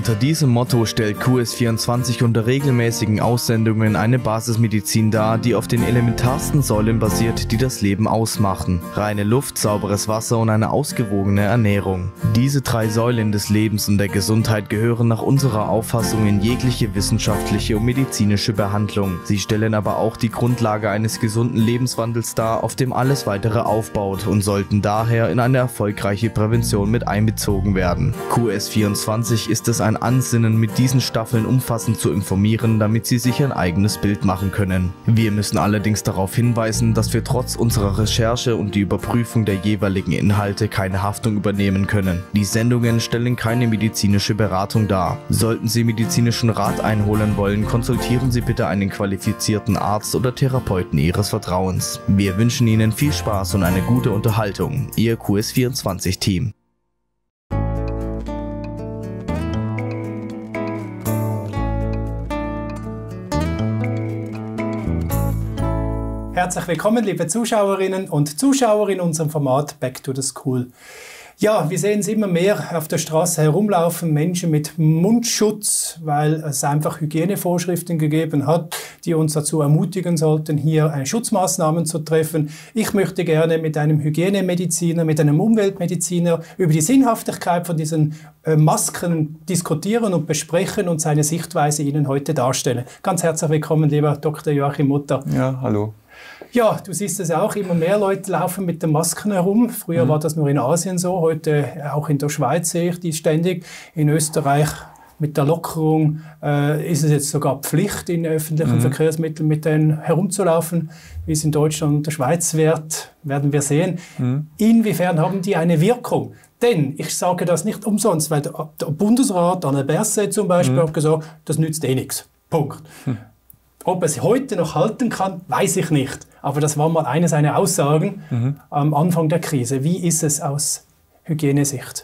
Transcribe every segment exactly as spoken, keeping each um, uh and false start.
Unter diesem Motto stellt Q S vierundzwanzig unter regelmäßigen Aussendungen eine Basismedizin dar, die auf den elementarsten Säulen basiert, die das Leben ausmachen. Reine Luft, sauberes Wasser und eine ausgewogene Ernährung. Diese drei Säulen des Lebens und der Gesundheit gehören nach unserer Auffassung in jegliche wissenschaftliche und medizinische Behandlung. Sie stellen aber auch die Grundlage eines gesunden Lebenswandels dar, auf dem alles weitere aufbaut und sollten daher in eine erfolgreiche Prävention mit einbezogen werden. Q S vierundzwanzig ist es ein Ansinnen, mit diesen Staffeln umfassend zu informieren, damit Sie sich ein eigenes Bild machen können. Wir müssen allerdings darauf hinweisen, dass wir trotz unserer Recherche und die Überprüfung der jeweiligen Inhalte keine Haftung übernehmen können. Die Sendungen stellen keine medizinische Beratung dar. Sollten Sie medizinischen Rat einholen wollen, konsultieren Sie bitte einen qualifizierten Arzt oder Therapeuten Ihres Vertrauens. Wir wünschen Ihnen viel Spaß und eine gute Unterhaltung. Ihr Q S vierundzwanzig Team. Herzlich willkommen, liebe Zuschauerinnen und Zuschauer in unserem Format Back to the School. Ja, wir sehen es immer mehr auf der Straße herumlaufen, Menschen mit Mundschutz, weil es einfach Hygienevorschriften gegeben hat, die uns dazu ermutigen sollten, hier Schutzmaßnahmen zu treffen. Ich möchte gerne mit einem Hygienemediziner, mit einem Umweltmediziner über die Sinnhaftigkeit von diesen äh, Masken diskutieren und besprechen und seine Sichtweise Ihnen heute darstellen. Ganz herzlich willkommen, lieber Doktor Joachim Mutter. Ja, hallo. Ja, du siehst es auch, immer mehr Leute laufen mit den Masken herum. Früher mhm. war das nur in Asien so, heute auch in der Schweiz sehe ich die ständig. In Österreich mit der Lockerung äh, ist es jetzt sogar Pflicht, in öffentlichen mhm. Verkehrsmitteln mit denen herumzulaufen. Wie es in Deutschland und der Schweiz wird, werden wir sehen. Mhm. Inwiefern haben die eine Wirkung? Denn ich sage das nicht umsonst, weil der, der Bundesrat, Alain Berset zum Beispiel, mhm. hat gesagt, das nützt eh nichts. Punkt. Mhm. Ob es heute noch halten kann, weiß ich nicht. Aber das war mal eine seiner Aussagen mhm. am Anfang der Krise. Wie ist es aus Hygienesicht?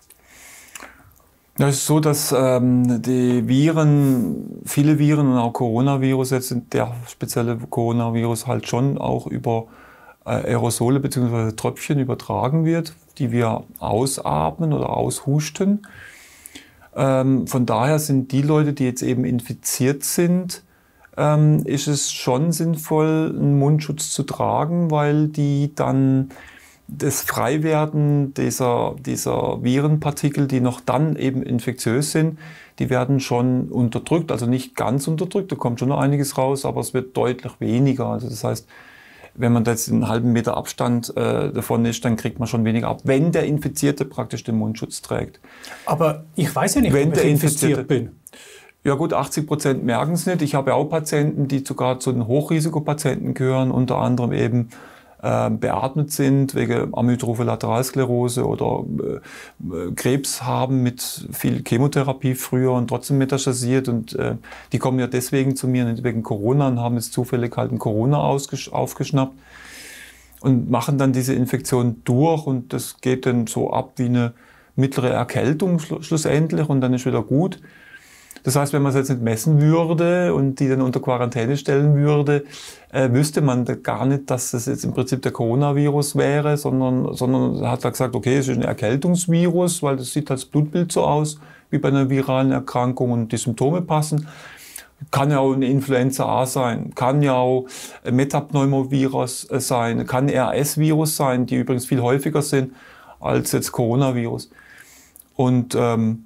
Es ist so, dass ähm, die Viren, viele Viren und auch Coronavirus, jetzt der spezielle Coronavirus halt schon auch über äh, Aerosole bzw. Tröpfchen übertragen wird, die wir ausatmen oder aushusten. Ähm, von daher sind die Leute, die jetzt eben infiziert sind, Ähm, ist es schon sinnvoll, einen Mundschutz zu tragen, weil die dann das Freiwerden dieser, dieser Virenpartikel, die noch dann eben infektiös sind, die werden schon unterdrückt, also nicht ganz unterdrückt, da kommt schon noch einiges raus, aber es wird deutlich weniger. Also das heißt, wenn man jetzt einen halben Meter Abstand äh, davon ist, dann kriegt man schon weniger ab, wenn der Infizierte praktisch den Mundschutz trägt. Aber ich weiß ja nicht, wenn ob ich der infiziert Infizierte, bin. Ja gut, achtzig Prozent merken es nicht. Ich habe auch Patienten, die sogar zu den Hochrisikopatienten gehören, unter anderem eben äh, beatmet sind wegen Amyotrophe Lateralsklerose oder äh, Krebs haben mit viel Chemotherapie früher und trotzdem metastasiert. Und äh, die kommen ja deswegen zu mir, nicht wegen Corona, und haben jetzt zufällig halt ein Corona aufgeschnappt und machen dann diese Infektion durch, und das geht dann so ab wie eine mittlere Erkältung schlussendlich, und dann ist wieder gut. Das heißt, wenn man es jetzt nicht messen würde und die dann unter Quarantäne stellen würde, äh, wüsste man gar nicht, dass das jetzt im Prinzip der Coronavirus wäre, sondern, sondern hat er gesagt, okay, es ist ein Erkältungsvirus, weil das sieht als Blutbild so aus, wie bei einer viralen Erkrankung, und die Symptome passen. Kann ja auch eine Influenza A sein, kann ja auch ein Metapneumovirus sein, kann ein R S-Virus sein, die übrigens viel häufiger sind als jetzt Coronavirus. Und ähm,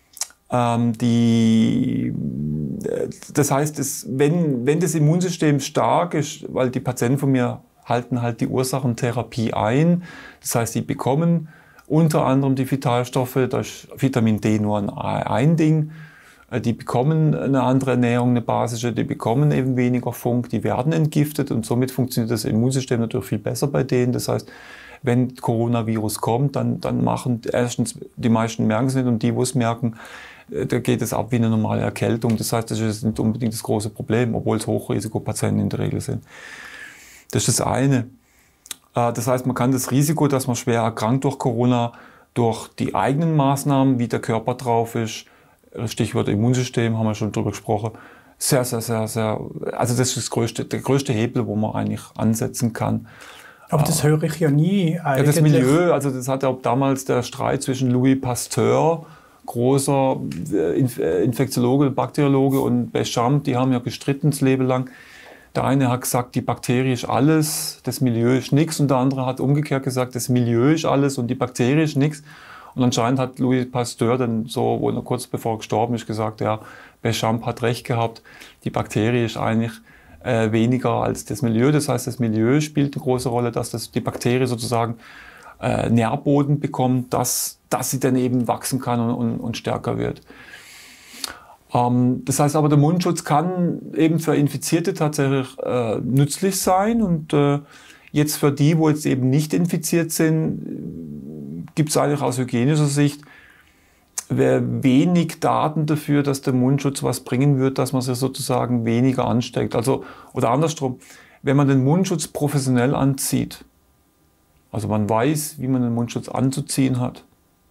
Die, das heißt, es, wenn, wenn das Immunsystem stark ist, weil die Patienten von mir halten halt die Ursachentherapie ein, das heißt, die bekommen unter anderem die Vitalstoffe, da ist Vitamin D nur ein, ein Ding, die bekommen eine andere Ernährung, eine basische, die bekommen eben weniger Funk, die werden entgiftet, und somit funktioniert das Immunsystem natürlich viel besser bei denen. Das heißt, wenn Coronavirus kommt, dann, dann machen erstens die meisten merken es nicht, und die, wo es merken, da geht es ab wie eine normale Erkältung. Das heißt, das ist nicht unbedingt das große Problem, obwohl es Hochrisikopatienten in der Regel sind. Das ist das eine. Das heißt, man kann das Risiko, dass man schwer erkrankt durch Corona, durch die eigenen Maßnahmen, wie der Körper drauf ist, Stichwort Immunsystem, haben wir schon drüber gesprochen, sehr, sehr, sehr, sehr, also das ist das größte, der größte Hebel, wo man eigentlich ansetzen kann. Aber das höre ich ja nie eigentlich. Ja, das Milieu, also das hat ja auch damals der Streit zwischen Louis Pasteur großer Infektiologe, Bakteriologe, und Béchamp, die haben ja gestritten das Leben lang. Der eine hat gesagt, die Bakterie ist alles, das Milieu ist nichts, und der andere hat umgekehrt gesagt, das Milieu ist alles und die Bakterie ist nichts. Und anscheinend hat Louis Pasteur dann so, wo er kurz bevor er gestorben ist, gesagt, ja, Béchamp hat recht gehabt, die Bakterie ist eigentlich äh, weniger als das Milieu. Das heißt, das Milieu spielt eine große Rolle, dass das, die Bakterie sozusagen äh, Nährboden bekommt, dass, dass sie dann eben wachsen kann und, und, und stärker wird. Das heißt aber, der Mundschutz kann eben für Infizierte tatsächlich äh, nützlich sein, und äh, jetzt für die, wo jetzt eben nicht infiziert sind, gibt es eigentlich aus hygienischer Sicht wenig Daten dafür, dass der Mundschutz was bringen wird, dass man sich sozusagen weniger ansteckt. Also, oder andersrum, wenn man den Mundschutz professionell anzieht, also man weiß, wie man den Mundschutz anzuziehen hat,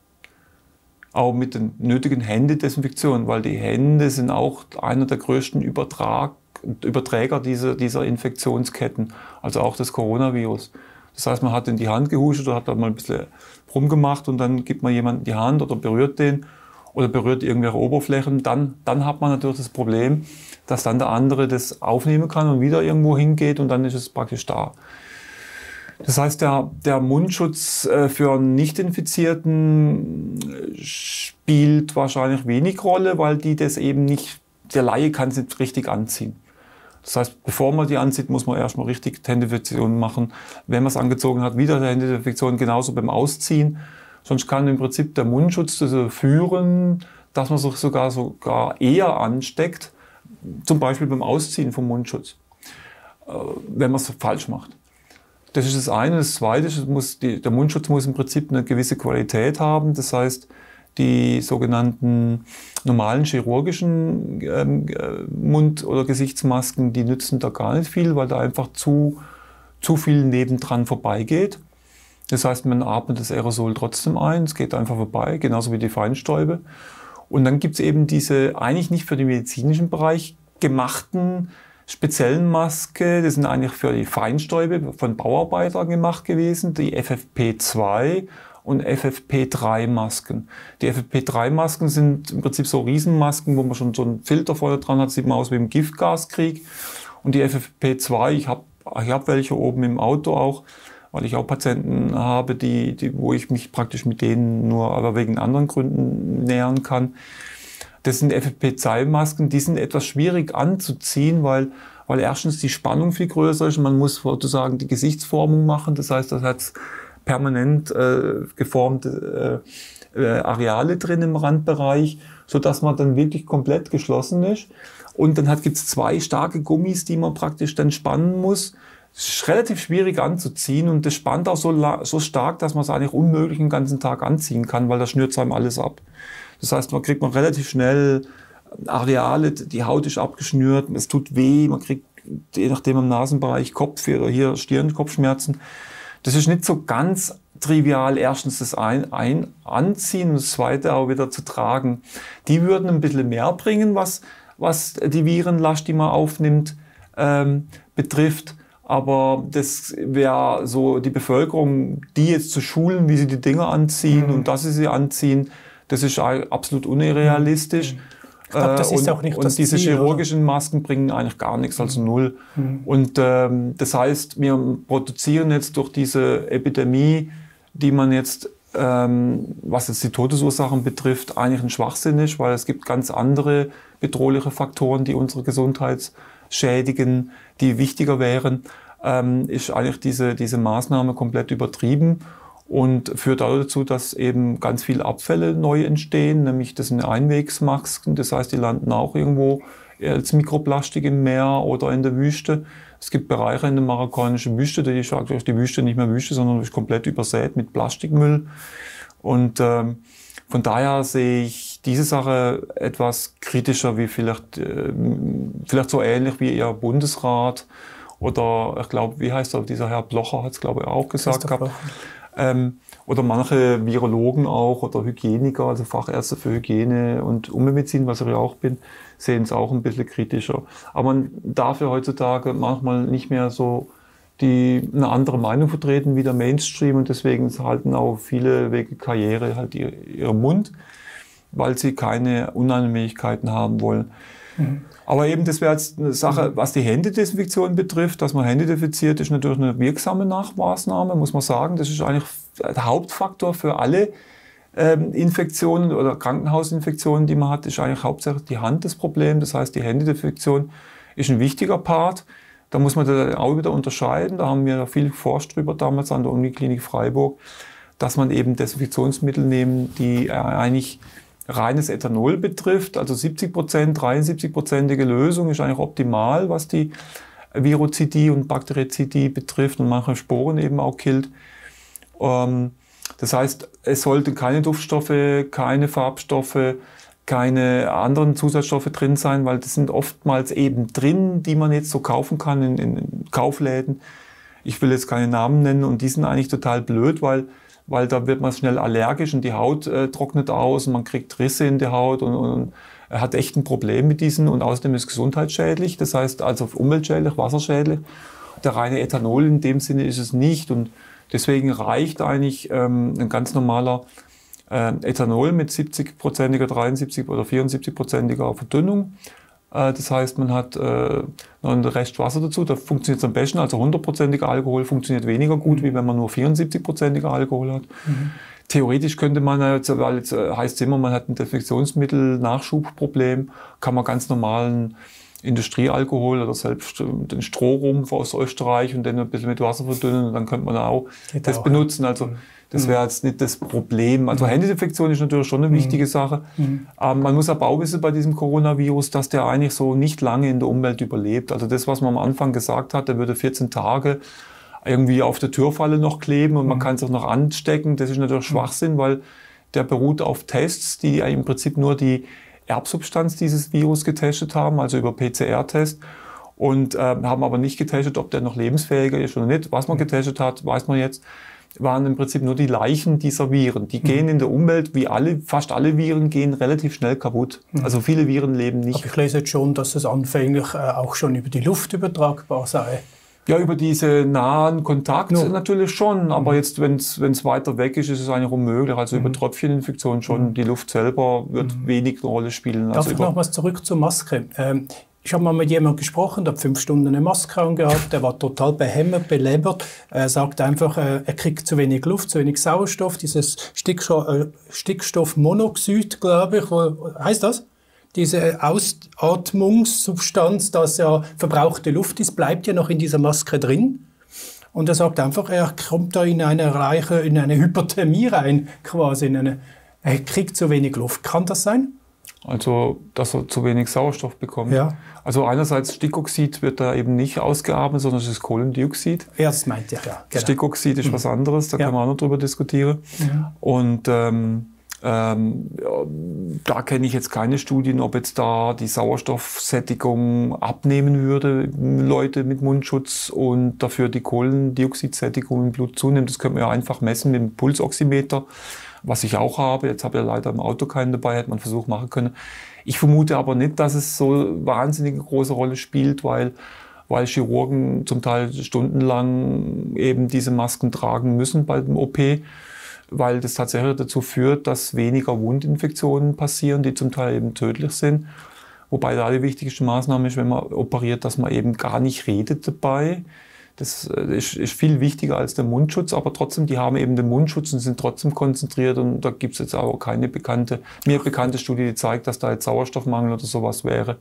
auch mit den nötigen Händedesinfektionen, weil die Hände sind auch einer der größten Übertrag, Überträger dieser, dieser Infektionsketten, also auch des Coronavirus. Das heißt, man hat in die Hand gehuscht oder hat da mal ein bisschen rumgemacht, und dann gibt man jemandem die Hand oder berührt den oder berührt irgendwelche Oberflächen. Dann, dann hat man natürlich das Problem, dass dann der andere das aufnehmen kann und wieder irgendwo hingeht, und dann ist es praktisch da. Das heißt, der, der Mundschutz äh, für einen Nicht-Infizierten spielt wahrscheinlich wenig Rolle, weil die das eben nicht, der Laie kann es nicht richtig anziehen. Das heißt, bevor man die anzieht, muss man erstmal richtig Händedesinfektion machen. Wenn man es angezogen hat, wieder Händedesinfektion, genauso beim Ausziehen. Sonst kann im Prinzip der Mundschutz dazu führen, dass man sich sogar, sogar eher ansteckt, zum Beispiel beim Ausziehen vom Mundschutz, äh, wenn man es falsch macht. Das ist das eine. Das zweite ist, muss die, der Mundschutz muss im Prinzip eine gewisse Qualität haben. Das heißt, die sogenannten normalen chirurgischen ähm, Mund- oder Gesichtsmasken, die nützen da gar nicht viel, weil da einfach zu, zu viel nebendran vorbeigeht. Das heißt, man atmet das Aerosol trotzdem ein, es geht einfach vorbei, genauso wie die Feinstäube. Und dann gibt es eben diese eigentlich nicht für den medizinischen Bereich gemachten speziellen Maske, das sind eigentlich für die Feinstäube von Bauarbeitern gemacht gewesen, die F F P zwei und F F P drei Masken. Die F F P drei Masken sind im Prinzip so Riesenmasken, wo man schon so einen Filter vorne dran hat, sieht man aus wie im Giftgaskrieg. Und die F F P zwei, ich habe ich hab welche oben im Auto auch, weil ich auch Patienten habe, die, die, wo ich mich praktisch mit denen nur aber wegen anderen Gründen nähern kann. Das sind F F P zwei Masken, die sind etwas schwierig anzuziehen, weil, weil erstens die Spannung viel größer ist und man muss sozusagen die Gesichtsformung machen. Das heißt, das hat permanent äh, geformte äh, äh, Areale drin im Randbereich, sodass man dann wirklich komplett geschlossen ist. Und dann gibt es zwei starke Gummis, die man praktisch dann spannen muss. Es ist relativ schwierig anzuziehen, und das spannt auch so, so stark, dass man es eigentlich unmöglich den ganzen Tag anziehen kann, weil das schnürt einem alles ab. Das heißt, man kriegt man relativ schnell Areale, die Haut ist abgeschnürt, es tut weh, man kriegt je nachdem im Nasenbereich Kopf- oder hier Stirn, Kopfschmerzen. Das ist nicht so ganz trivial, erstens das ein, ein Anziehen und das zweite auch wieder zu tragen. Die würden ein bisschen mehr bringen, was, was die Virenlast, die man aufnimmt, ähm, betrifft. Aber das wäre so die Bevölkerung, die jetzt zu schulen, wie sie die Dinger anziehen mhm. und dass sie sie anziehen, das ist absolut unrealistisch. Ich glaube, das ist und, auch nicht und das diese Ziel, chirurgischen oder? Masken bringen eigentlich gar nichts, also null. Mhm. Und ähm, das heißt, wir produzieren jetzt durch diese Epidemie, die man jetzt, ähm, was jetzt die Todesursachen betrifft, eigentlich ein Schwachsinn ist, weil es gibt ganz andere bedrohliche Faktoren, die unsere Gesundheit schädigen, die wichtiger wären, ähm, ist eigentlich diese, diese Maßnahme komplett übertrieben. Und führt auch dazu, dass eben ganz viele Abfälle neu entstehen, nämlich das sind Einwegsmasken, das heißt, die landen auch irgendwo als Mikroplastik im Meer oder in der Wüste. Es gibt Bereiche in der marokkanischen Wüste, die ist eigentlich die Wüste nicht mehr Wüste, sondern ist komplett übersät mit Plastikmüll. Und ähm, von daher sehe ich diese Sache etwas kritischer, wie vielleicht, äh, vielleicht so ähnlich wie Ihr Bundesrat oder ich glaube, wie heißt er, dieser Herr Blocher hat es glaube ich auch gesagt gehabt. Ähm, oder manche Virologen auch oder Hygieniker, also Fachärzte für Hygiene und Umweltmedizin, was ich ja auch bin, sehen es auch ein bisschen kritischer. Aber man darf ja heutzutage manchmal nicht mehr so die eine andere Meinung vertreten wie der Mainstream und deswegen halten auch viele wegen Karriere halt ihren Mund. weil sie keine Unannehmlichkeiten haben wollen. Mhm. Aber eben, das wäre jetzt eine Sache, was die Händedesinfektion betrifft, dass man Hände desinfiziert, ist natürlich eine wirksame Nachmaßnahme, muss man sagen. Das ist eigentlich der Hauptfaktor für alle ähm, Infektionen oder Krankenhausinfektionen, die man hat, ist eigentlich hauptsächlich die Hand das Problem. Das heißt, die Händedesinfektion ist ein wichtiger Part. Da muss man da auch wieder unterscheiden. Da haben wir viel geforscht drüber damals an der Uniklinik Freiburg, dass man eben Desinfektionsmittel nehmen, die eigentlich reines Ethanol betrifft, also siebzig Prozent, dreiundsiebzig-prozentige Lösung ist eigentlich optimal, was die Virozidie und Bakterizidie betrifft und manche Sporen eben auch killt. Ähm, das heißt, es sollten keine Duftstoffe, keine Farbstoffe, keine anderen Zusatzstoffe drin sein, weil das sind oftmals eben drin, die man jetzt so kaufen kann in, in Kaufläden. Ich will jetzt keine Namen nennen und die sind eigentlich total blöd, weil weil da wird man schnell allergisch und die Haut äh, trocknet aus und man kriegt Risse in der Haut und, und er hat echt ein Problem mit diesen und außerdem ist es gesundheitsschädlich, das heißt also umweltschädlich, wasserschädlich. Der reine Ethanol in dem Sinne ist es nicht und deswegen reicht eigentlich ähm, ein ganz normaler äh, Ethanol mit siebzig-prozentiger, dreiundsiebzig- oder vierundsiebzig-prozentiger Verdünnung. Das heißt, man hat äh, noch einen Rest Wasser dazu, da funktioniert es am besten. Also hundertprozentiger Alkohol funktioniert weniger gut, wie wenn man nur vierundsiebzig-prozentiger Alkohol hat. Mhm. Theoretisch könnte man, jetzt, weil jetzt heißt es immer, man hat ein Desinfektionsmittel-Nachschubproblem, kann man ganz normalen Industriealkohol oder selbst den Strohrumpf aus Österreich und den ein bisschen mit Wasser verdünnen und dann könnte man auch Geht das auch, benutzen. Also das wäre jetzt nicht das Problem. Also Händedesinfektion ist natürlich schon eine wichtige Sache. Mhm. Ähm, man muss aber auch wissen bei diesem Coronavirus, dass der eigentlich so nicht lange in der Umwelt überlebt. Also das, was man am Anfang gesagt hat, der würde vierzehn Tage irgendwie auf der Türfalle noch kleben und man kann es auch noch anstecken. Das ist natürlich Schwachsinn, weil der beruht auf Tests, die im Prinzip nur die Erbsubstanz dieses Virus getestet haben, also über P C R-Test. Und äh, haben aber nicht getestet, ob der noch lebensfähiger ist oder nicht. Was man getestet hat, weiß man jetzt, waren im Prinzip nur die Leichen dieser Viren. Die mhm. gehen in der Umwelt, wie alle, fast alle Viren, gehen relativ schnell kaputt. Mhm. Also viele Viren leben nicht. Aber ich lese jetzt schon, dass es anfänglich äh, auch schon über die Luft übertragbar sei. Ja, über diese nahen Kontakte no. natürlich schon. Aber mhm. jetzt, wenn es weiter weg ist, ist es eigentlich unmöglich. Also mhm. über Tröpfcheninfektion schon. Mhm. Die Luft selber wird mhm. wenig eine Rolle spielen. Darf also ich noch was zurück zur Maske? Ähm, Ich habe mal mit jemandem gesprochen, der hat fünf Stunden eine Maske angehabt, der war total behämmert, belebert. Er sagt einfach, äh, er kriegt zu wenig Luft, zu wenig Sauerstoff, dieses Stickstoff, äh, Stickstoffmonoxid, glaube ich, wo, heißt das? Diese Ausatmungssubstanz, dass ja verbrauchte Luft ist, bleibt ja noch in dieser Maske drin. Und er sagt einfach, er kommt da in eine reiche, in eine Hypothermie rein, quasi, in eine, er kriegt zu wenig Luft. Kann das sein? Also, dass er zu wenig Sauerstoff bekommt. Ja. Also einerseits Stickoxid wird da eben nicht ausgeatmet, sondern es ist Kohlendioxid. Ja, das meinte ich, ja. Genau. Stickoxid ist mhm. was anderes, da ja. kann man auch noch drüber diskutieren. Mhm. Und ähm, ähm, ja, da kenne ich jetzt keine Studien, ob jetzt da die Sauerstoffsättigung abnehmen würde, Leute mit Mundschutz und dafür die Kohlendioxidsättigung im Blut zunimmt. Das können wir ja einfach messen mit dem Pulsoximeter. Was ich auch habe, jetzt habe ich ja leider im Auto keinen dabei, hätte man einen Versuch machen können. Ich vermute aber nicht, dass es so wahnsinnig große Rolle spielt, weil, weil Chirurgen zum Teil stundenlang eben diese Masken tragen müssen bei dem O P, weil das tatsächlich dazu führt, dass weniger Wundinfektionen passieren, die zum Teil eben tödlich sind. Wobei da die wichtigste Maßnahme ist, wenn man operiert, dass man eben gar nicht redet dabei. Das ist, ist viel wichtiger als der Mundschutz, aber trotzdem, die haben eben den Mundschutz und sind trotzdem konzentriert und da gibt es jetzt auch keine bekannte, mir bekannte Studie, die zeigt, dass da jetzt Sauerstoffmangel oder sowas wäre.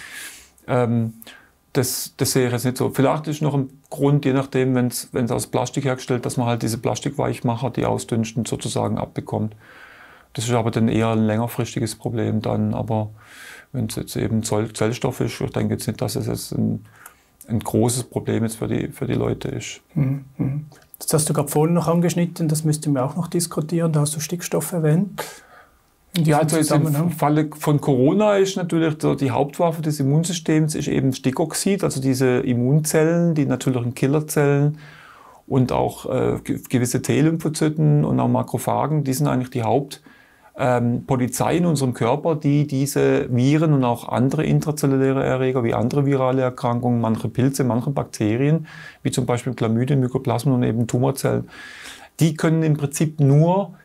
Ähm, das, das sehe ich jetzt nicht so. Vielleicht ist noch ein Grund, je nachdem, wenn es aus Plastik hergestellt, dass man halt diese Plastikweichmacher, die ausdünsten, sozusagen abbekommt. Das ist aber dann eher ein längerfristiges Problem dann, aber wenn es jetzt eben Zellstoff ist, ich denke jetzt nicht, dass es jetzt ein ein großes Problem jetzt für die, für die Leute ist. Mhm. Das hast du gerade vorhin noch angeschnitten, das müssten wir auch noch diskutieren, da hast du Stickstoff erwähnt. Ja, also jetzt im Falle von Corona ist natürlich die Hauptwaffe des Immunsystems ist eben Stickoxid, also diese Immunzellen, die natürlichen Killerzellen und auch äh, gewisse T-Lymphozyten und auch Makrophagen, die sind eigentlich die Haupt Ähm, Polizei in unserem Körper, die diese Viren und auch andere intrazelluläre Erreger wie andere virale Erkrankungen, manche Pilze, manche Bakterien, wie zum Beispiel Chlamydien, Mycoplasmen und eben Tumorzellen, die können im Prinzip nur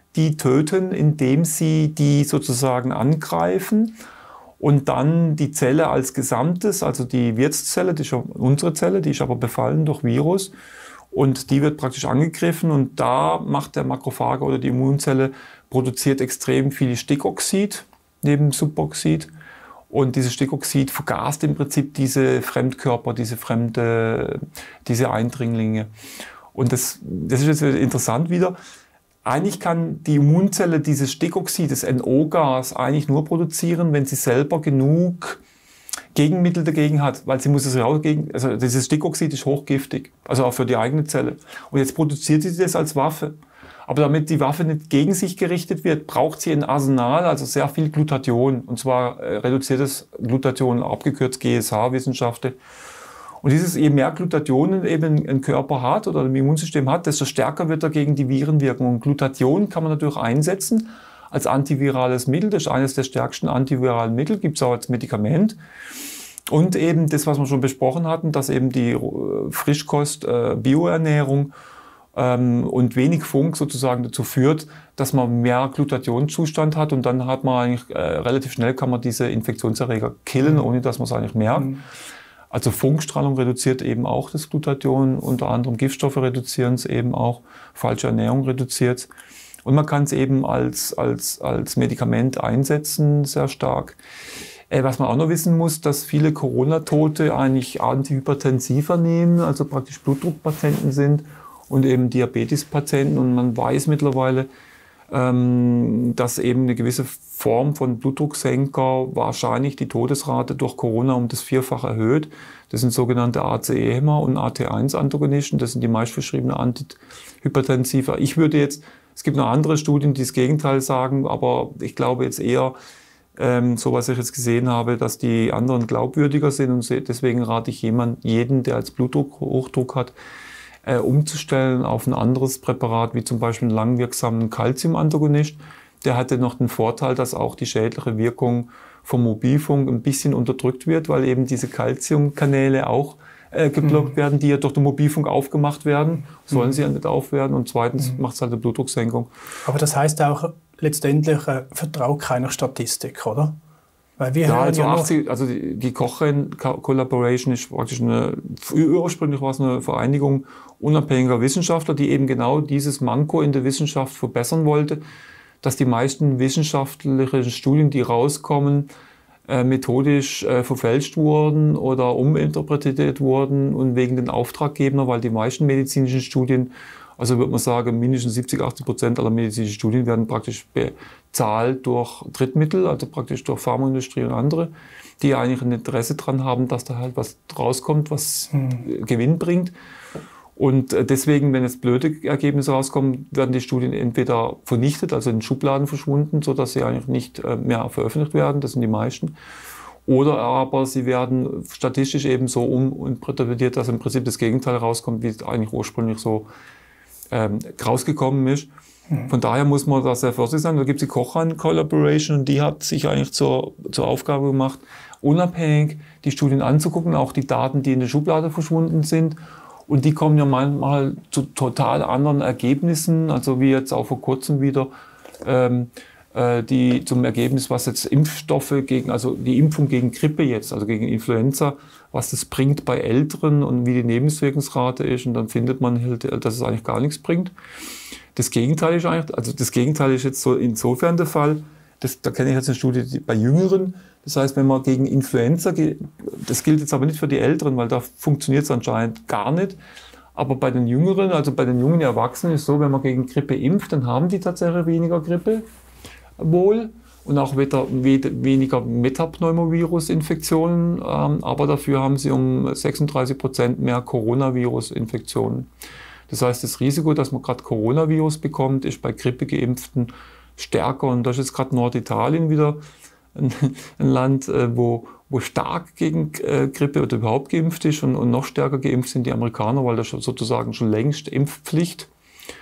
die töten, indem sie die sozusagen angreifen und dann die Zelle als Gesamtes, also die Wirtszelle, die ist unsere Zelle, die ist aber befallen durch Virus und die wird praktisch angegriffen und da macht der Makrophage oder die Immunzelle, produziert extrem viel Stickoxid neben Suboxid. Und dieses Stickoxid vergast im Prinzip diese Fremdkörper, diese fremde, diese Eindringlinge. Und das, das ist jetzt interessant wieder. Eigentlich kann die Immunzelle dieses Stickoxid, das N O-Gas, eigentlich nur produzieren, wenn sie selber genug Gegenmittel dagegen hat, weil sie muss es rausgegen, also dieses Stickoxid ist hochgiftig, also auch für die eigene Zelle. Und jetzt produziert sie das als Waffe. Aber damit die Waffe nicht gegen sich gerichtet wird, braucht sie ein Arsenal, also sehr viel Glutathion. Und zwar äh, reduziertes Glutathion, abgekürzt G S H-Wissenschaftler. Und dieses, je mehr Glutathion eben ein Körper hat oder ein Immunsystem hat, desto stärker wird er gegen die Viren wirken. Und Glutathion kann man natürlich einsetzen als antivirales Mittel. Das ist eines der stärksten antiviralen Mittel, gibt es auch als Medikament. Und eben das, was wir schon besprochen hatten, dass eben die Frischkost, äh, Bioernährung, und wenig Funk sozusagen dazu führt, dass man mehr Glutationszustand hat und dann hat man eigentlich äh, relativ schnell kann man diese Infektionserreger killen, ohne dass man es eigentlich merkt. Mhm. Also Funkstrahlung reduziert eben auch das Glutathion, unter anderem Giftstoffe reduzieren es eben auch, falsche Ernährung reduziert es. Und man kann es eben als, als, als Medikament einsetzen, sehr stark. Äh, was man auch noch wissen muss, dass viele Corona-Tote eigentlich Antihypertensiva nehmen, also praktisch Blutdruckpatienten sind. Und eben Diabetespatienten. Und man weiß mittlerweile, ähm, dass eben eine gewisse Form von Blutdrucksenker wahrscheinlich die Todesrate durch Corona um das Vierfache erhöht. Das sind sogenannte A C E-Hämmer und A T eins Antagonisten. Das sind die meistverschriebenen Antihypertensiva. Ich würde jetzt, es gibt noch andere Studien, die das Gegenteil sagen, aber ich glaube jetzt eher, ähm, so was ich jetzt gesehen habe, dass die anderen glaubwürdiger sind. Und deswegen rate ich jemand, jeden, der als Blutdruck, Hochdruck hat, Äh, umzustellen auf ein anderes Präparat, wie zum Beispiel einen langwirksamen Calcium-Antagonist. Der hatte noch den Vorteil, dass auch die schädliche Wirkung vom Mobilfunk ein bisschen unterdrückt wird, weil eben diese Calciumkanäle auch äh, geblockt mhm. werden, die ja durch den Mobilfunk aufgemacht werden. Sollen mhm. sie ja nicht aufwerden. Und zweitens mhm. macht es halt eine Blutdrucksenkung. Aber das heißt auch letztendlich, äh, vertraut keiner Statistik, oder? Weil wir ja, also, ja achtzig, also die, die Cochrane-Collaboration ist praktisch eine, ursprünglich war es eine Vereinigung unabhängiger Wissenschaftler, die eben genau dieses Manko in der Wissenschaft verbessern wollte, dass die meisten wissenschaftlichen Studien, die rauskommen, äh, methodisch äh, verfälscht wurden oder uminterpretiert wurden und wegen den Auftraggebern, weil die meisten medizinischen Studien, also würde man sagen, mindestens siebzig, achtzig Prozent aller medizinischen Studien werden praktisch bezahlt durch Drittmittel, also praktisch durch Pharmaindustrie und andere, die eigentlich ein Interesse daran haben, dass da halt was rauskommt, was hm. Gewinn bringt. Und deswegen, wenn jetzt blöde Ergebnisse rauskommen, werden die Studien entweder vernichtet, also in Schubladen verschwunden, sodass sie eigentlich nicht mehr veröffentlicht werden, das sind die meisten. Oder aber sie werden statistisch eben so uminterpretiert, dass im Prinzip das Gegenteil rauskommt, wie es eigentlich ursprünglich so ähm, rausgekommen ist. Von daher muss man da sehr vorsichtig sein. Da gibt es die Cochrane Collaboration und die hat sich eigentlich zur, zur Aufgabe gemacht, unabhängig die Studien anzugucken, auch die Daten, die in der Schublade verschwunden sind. Und die kommen ja manchmal zu total anderen Ergebnissen, also wie jetzt auch vor kurzem wieder ähm, äh, die zum Ergebnis, was jetzt Impfstoffe gegen, also die Impfung gegen Grippe jetzt, also gegen Influenza, was das bringt bei Älteren und wie die Nebenwirkungsrate ist. Und dann findet man halt, dass es eigentlich gar nichts bringt. Das Gegenteil ist eigentlich, also das Gegenteil ist jetzt so insofern der Fall, das, da kenne ich jetzt eine Studie bei Jüngeren. Das heißt, wenn man gegen Influenza, das gilt jetzt aber nicht für die Älteren, weil da funktioniert es anscheinend gar nicht. Aber bei den Jüngeren, also bei den jungen Erwachsenen ist es so, wenn man gegen Grippe impft, dann haben die tatsächlich weniger Grippe wohl und auch weniger Metapneumovirus-Infektionen, aber dafür haben sie um sechsunddreißig Prozent mehr Coronavirus-Infektionen. Das heißt, das Risiko, dass man gerade Coronavirus bekommt, ist bei Grippegeimpften stärker. Und das ist jetzt gerade Norditalien wieder ein, ein Land, wo, wo stark gegen äh, Grippe oder überhaupt geimpft ist und, und noch stärker geimpft sind die Amerikaner, weil das sozusagen schon längst Impfpflicht.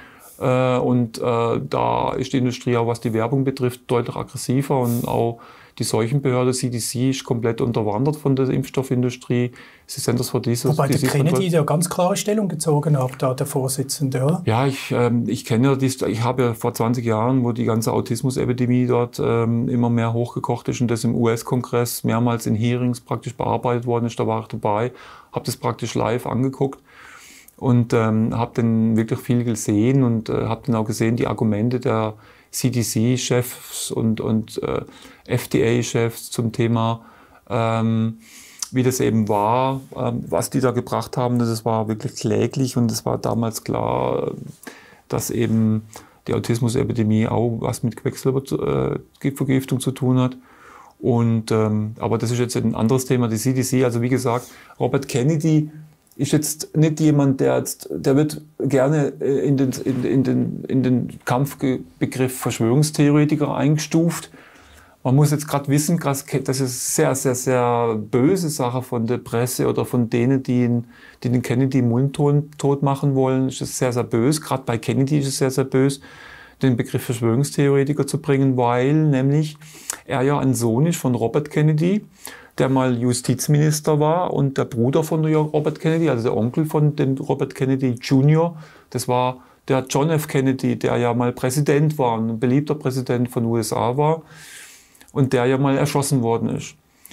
Äh, und äh, da ist die Industrie auch, was die Werbung betrifft, deutlich aggressiver und auch Die Seuchenbehörde C D C ist komplett unterwandert von der Impfstoffindustrie. Sie Centers for Disease. Wobei der Kennedy ja ganz klare Stellung gezogen hat, da der Vorsitzende, oder? Ja, ich, ähm, ich kenne ja, dies, ich habe ja vor zwanzig Jahren, wo die ganze Autismus-Epidemie dort ähm, immer mehr hochgekocht ist und das im U S-Kongress mehrmals in Hearings praktisch bearbeitet worden ist, da war ich dabei, habe das praktisch live angeguckt und ähm, habe dann wirklich viel gesehen und äh, habe dann auch gesehen, die Argumente der C D C-Chefs und, und äh, F D A-Chefs zum Thema, ähm, wie das eben war, ähm, was die da gebracht haben, das war wirklich kläglich und es war damals klar, dass eben die Autismus-Epidemie auch was mit Quecksilbervergiftung zu tun hat. Und, ähm, aber das ist jetzt ein anderes Thema, die C D C. Also wie gesagt, Robert Kennedy ist jetzt nicht jemand, der jetzt, der wird gerne in den, in, in den, in den Kampfbegriff Verschwörungstheoretiker eingestuft. Man muss jetzt gerade wissen, das ist sehr, sehr, sehr böse Sache von der Presse oder von denen, die, ihn, die den Kennedy mundtot machen wollen. Das ist sehr, sehr böse. Gerade bei Kennedy ist es sehr, sehr böse, den Begriff Verschwörungstheoretiker zu bringen, weil nämlich er ja ein Sohn ist von Robert Kennedy, der mal Justizminister war und der Bruder von Robert Kennedy, also der Onkel von dem Robert Kennedy Junior, das war der John F. Kennedy, der ja mal Präsident war, ein beliebter Präsident von U S A war und der ja mal erschossen worden ist.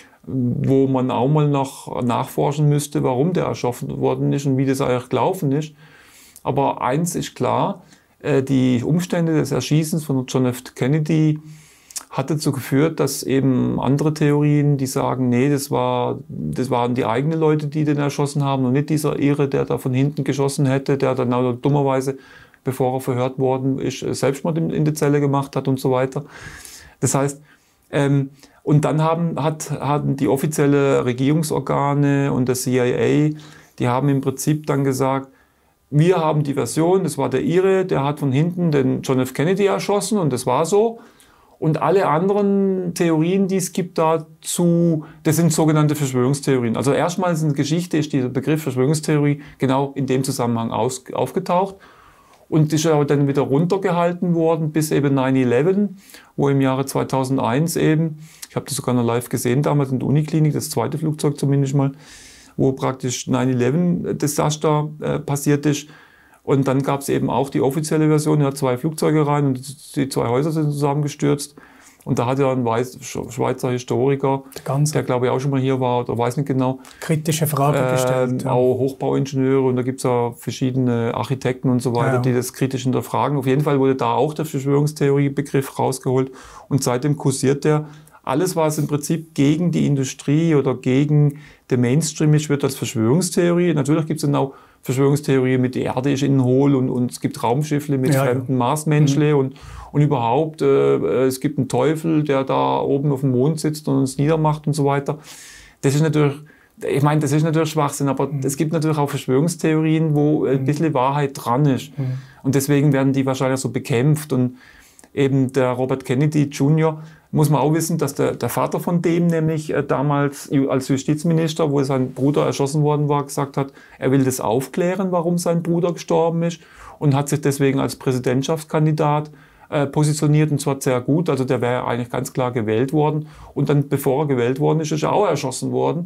Wo man auch mal noch nachforschen müsste, warum der erschossen worden ist und wie das eigentlich gelaufen ist. Aber eins ist klar, die Umstände des Erschießens von John F. Kennedy hat dazu geführt, dass eben andere Theorien, die sagen, nee, das war, das waren die eigenen Leute, die den erschossen haben und nicht dieser Irre, der da von hinten geschossen hätte, der dann auch dummerweise, bevor er verhört worden ist, Selbstmord in, in die Zelle gemacht hat und so weiter. Das heißt, ähm, und dann haben, hat, hatten die offizielle Regierungsorgane und der C I A, die haben im Prinzip dann gesagt, wir haben die Version, das war der Ire, der hat von hinten den John F. Kennedy erschossen und das war so. Und alle anderen Theorien, die es gibt dazu, das sind sogenannte Verschwörungstheorien. Also erstmals in der Geschichte ist dieser Begriff Verschwörungstheorie genau in dem Zusammenhang aus, aufgetaucht und ist aber dann wieder runtergehalten worden bis eben neun elf, wo im Jahre zweitausendeins eben, ich habe das sogar noch live gesehen damals in der Uniklinik, das zweite Flugzeug zumindest mal, wo praktisch neun elf Desaster äh, passiert ist. Und dann gab es eben auch die offizielle Version, er hat zwei Flugzeuge rein und die zwei Häuser sind zusammengestürzt. Und da hat ja ein Weiß, Schweizer Historiker, der, der glaube ich auch schon mal hier war, oder weiß nicht genau, kritische Frage äh, gestellt. Ja. Auch Hochbauingenieure und da gibt es ja verschiedene Architekten und so weiter, ja, die das kritisch hinterfragen. Auf jeden Fall wurde da auch der Verschwörungstheorie-Begriff rausgeholt und seitdem kursiert der. Alles, was im Prinzip gegen die Industrie oder gegen den Mainstream ist, wird als Verschwörungstheorie. Natürlich gibt es dann auch Verschwörungstheorie mit der Erde ist innen hohl und, und es gibt Raumschiffle mit ja, fremden ja. Marsmenschle mhm. und, und überhaupt äh, es gibt einen Teufel, der da oben auf dem Mond sitzt und uns niedermacht und so weiter. Das ist natürlich, ich meine, das ist natürlich Schwachsinn, aber mhm. es gibt natürlich auch Verschwörungstheorien, wo ein bisschen Wahrheit dran ist. Mhm. Und deswegen werden die wahrscheinlich so bekämpft. Und eben der Robert Kennedy Junior muss man auch wissen, dass der, der Vater von dem nämlich äh, damals als Justizminister, wo sein Bruder erschossen worden war, gesagt hat, er will das aufklären, warum sein Bruder gestorben ist und hat sich deswegen als Präsidentschaftskandidat äh, positioniert und zwar sehr gut. Also der wäre eigentlich ganz klar gewählt worden und dann, bevor er gewählt worden ist, ist er auch erschossen worden.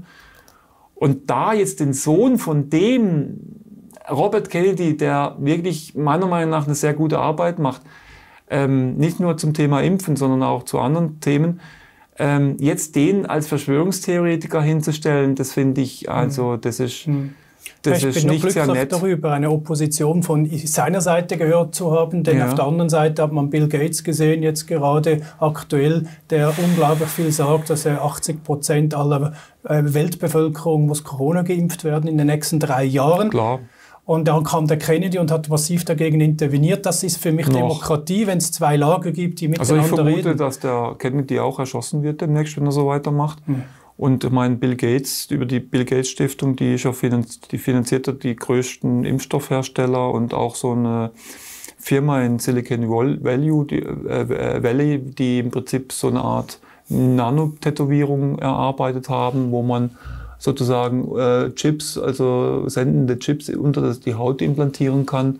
Und da jetzt den Sohn von dem Robert Kennedy, der wirklich meiner Meinung nach eine sehr gute Arbeit macht, Ähm, nicht nur zum Thema Impfen, sondern auch zu anderen Themen, ähm, jetzt den als Verschwörungstheoretiker hinzustellen, das finde ich, also das ist, mhm. das ich ist bin nicht sehr nett. darüber, eine Opposition von seiner Seite gehört zu haben, denn ja. auf der anderen Seite hat man Bill Gates gesehen, jetzt gerade aktuell, der unglaublich viel sagt, dass er achtzig Prozent aller äh, Weltbevölkerung muss Corona geimpft werden in den nächsten drei Jahren. Klar. Und dann kam der Kennedy und hat massiv dagegen interveniert. Das ist für mich Noch. Demokratie, wenn es zwei Lager gibt, die miteinander reden. Also ich vermute, reden. dass der Kennedy auch erschossen wird demnächst, wenn er so weitermacht. Hm. Und ich meine, Bill Gates, über die Bill Gates Stiftung, die, ist ja finanz, die finanziert die größten Impfstoffhersteller und auch so eine Firma in Silicon Valley, die, äh, Valley, die im Prinzip so eine Art Nanotätowierung erarbeitet haben, wo man sozusagen äh, Chips, also sendende Chips unter die Haut implantieren kann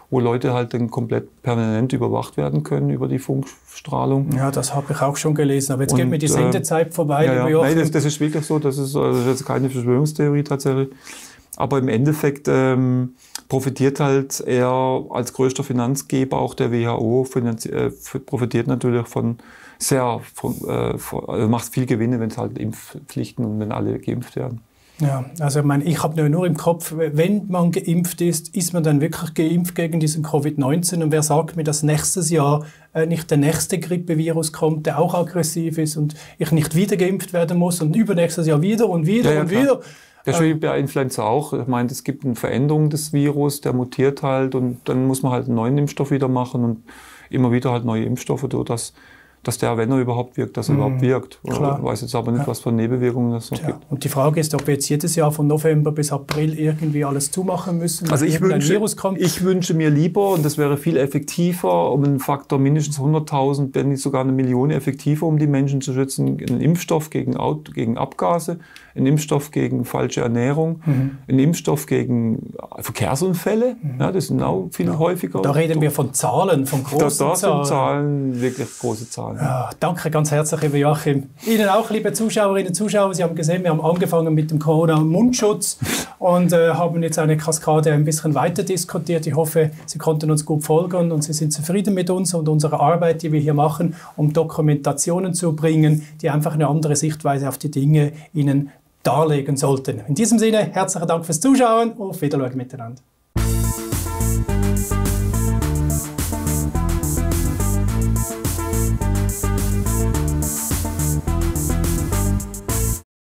wo Leute halt dann komplett permanent überwacht werden können über die Funkstrahlung. Ja, das habe ich auch schon gelesen, aber jetzt Und, geht mir die Sendezeit vorbei. Ja, ja. Lieber Nein, das, das ist wirklich so, das ist, also das ist keine Verschwörungstheorie tatsächlich. Aber im Endeffekt ähm, profitiert halt er als größter Finanzgeber, auch der W H O, finanzi- äh, profitiert natürlich von sehr, von, äh, von, also macht viel Gewinne, wenn es halt Impfpflichten und wenn alle geimpft werden. Ja, also ich meine, ich habe nur im Kopf, wenn man geimpft ist, ist man dann wirklich geimpft gegen diesen Covid neunzehn? Und wer sagt mir, dass nächstes Jahr äh, nicht der nächste Grippevirus kommt, der auch aggressiv ist und ich nicht wieder geimpft werden muss und übernächstes Jahr wieder und wieder Ja, ja, und klar. wieder? Das ist wie bei Influenza auch. Ich meine, es gibt eine Veränderung des Virus, der mutiert halt und dann muss man halt einen neuen Impfstoff wieder machen und immer wieder halt neue Impfstoffe, sodass dass der, wenn er überhaupt wirkt, dass er Mhm. überhaupt wirkt. Klar. Ich weiß jetzt aber nicht, Ja. was für Nebenwirkungen das noch Ja. gibt. Und die Frage ist, ob wir jetzt jedes Jahr von November bis April irgendwie alles zumachen müssen, Also wenn ich irgendein wünsche, Virus kommt. ich wünsche mir lieber, und das wäre viel effektiver, um einen Faktor mindestens hunderttausend, wenn nicht sogar eine Million effektiver, um die Menschen zu schützen, einen Impfstoff gegen, Auto, gegen Abgase, einen Impfstoff gegen falsche Ernährung, Mhm. einen Impfstoff gegen Verkehrsunfälle, ja, das sind auch viel häufiger. Da reden wir von Zahlen, von Da, großen da Zahlen. sind Zahlen, wirklich große Zahlen. Ja, danke ganz herzlich, lieber Joachim. Ihnen auch, liebe Zuschauerinnen und Zuschauer. Sie haben gesehen, wir haben angefangen mit dem Corona-Mundschutz und äh, haben jetzt eine Kaskade ein bisschen weiter diskutiert. Ich hoffe, Sie konnten uns gut folgen und Sie sind zufrieden mit uns und unserer Arbeit, die wir hier machen, um Dokumentationen zu bringen, die einfach eine andere Sichtweise auf die Dinge Ihnen darlegen sollten. In diesem Sinne, herzlichen Dank fürs Zuschauen und auf Wiedersehen miteinander.